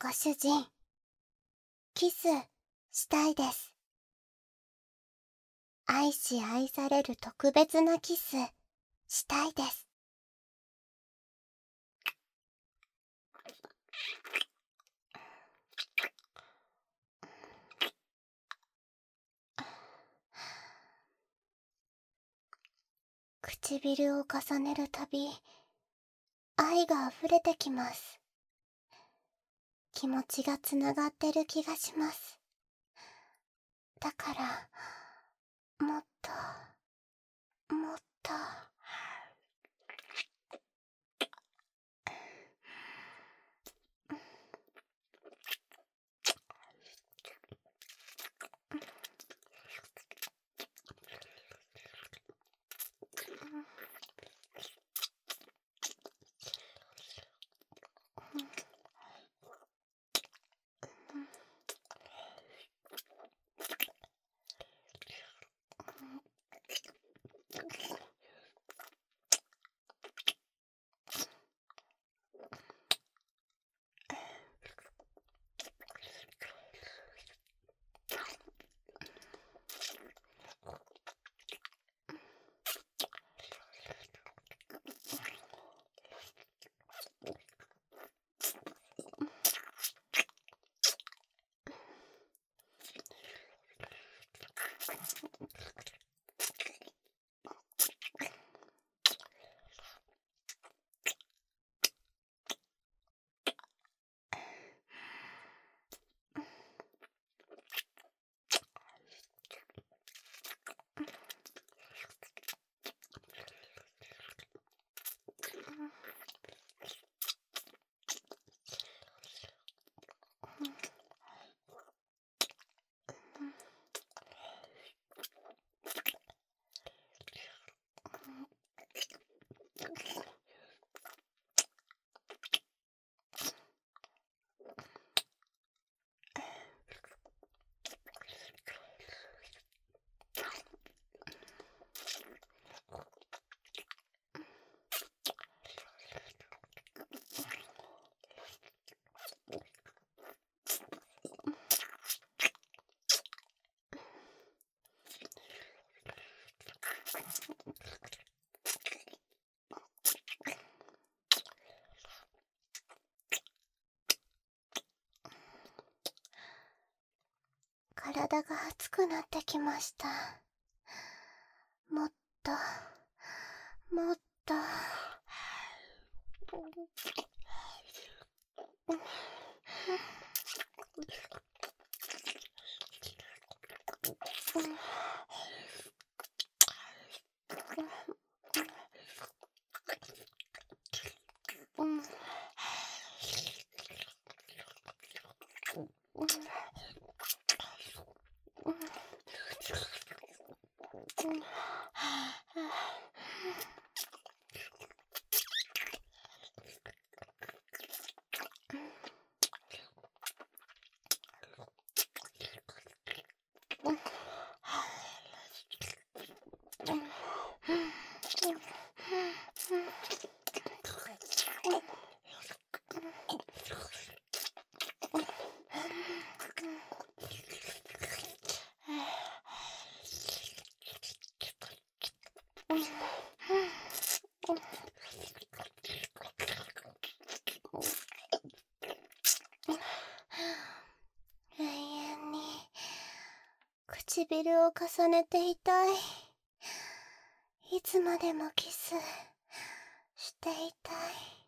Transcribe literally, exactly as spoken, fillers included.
ご主人、キスしたいです。愛し愛される特別なキスしたいです。唇を重ねるたび、愛が溢れてきます。気持ちがつながってる気がします。だから、もっと、もっと。体が熱くなってきました。もっと、もっと。永遠に唇を重ねていたい。いつまでもキスしていたい。